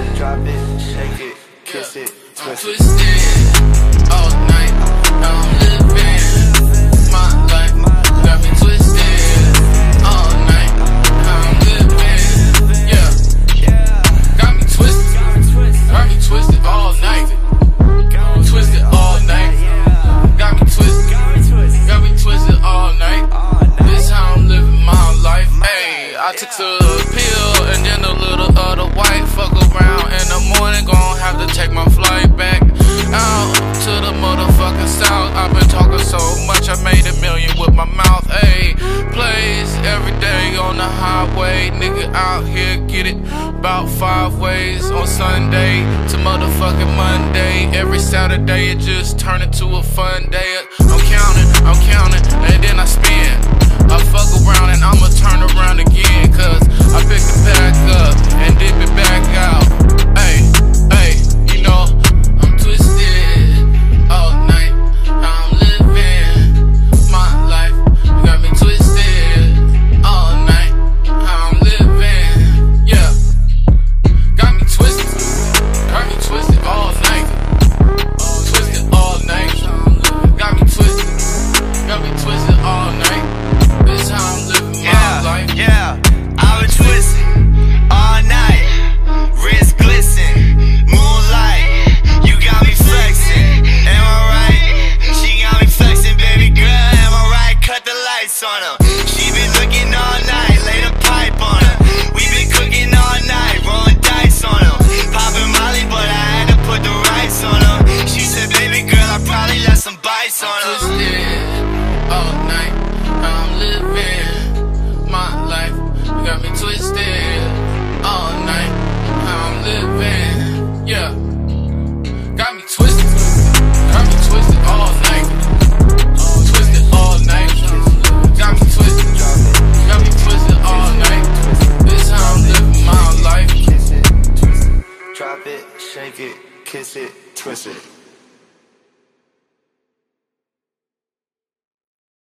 Drop it, shake it, kiss it, twist it. Twisted all night. I'm living my life. Got me twisted all night. I'm living, yeah. Got me twisted all night. Twisted all night. Got me twisted all night. This how I'm living my life. Hey, I took a pill and then a little of the white. Fuck around in the morning, gon' have to take my flight back out to the motherfucking south. I've been talking so much, I made $1 million with my mouth. Ayy, plays every day on the highway. Nigga out here get it about 5 ways. On Sunday to motherfucking Monday. Every Saturday it just turned into a fun day. I'm counting, and then I spin. I fuck around and I'ma turn around again. Cause I pick the pack up and dip it